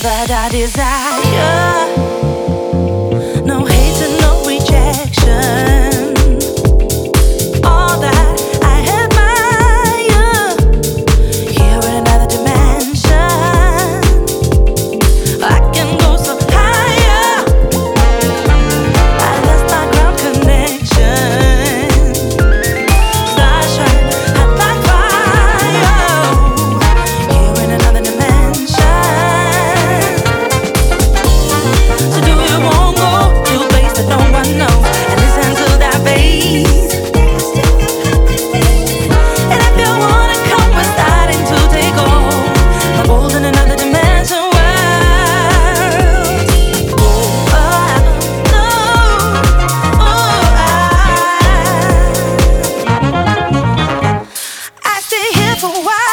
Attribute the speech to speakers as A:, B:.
A: that I desire. No hate and no rejection. All that I admire. Here in another dimension, I can go so higher. I lost my ground connection. Stars shine hot like fire. Here in another dimension. So do you wanna go to a place that no one knows and listen to that bass? And if you wanna come, we're starting to take off. My world in another dimension world. Oh, no. Oh, I stay here for a while.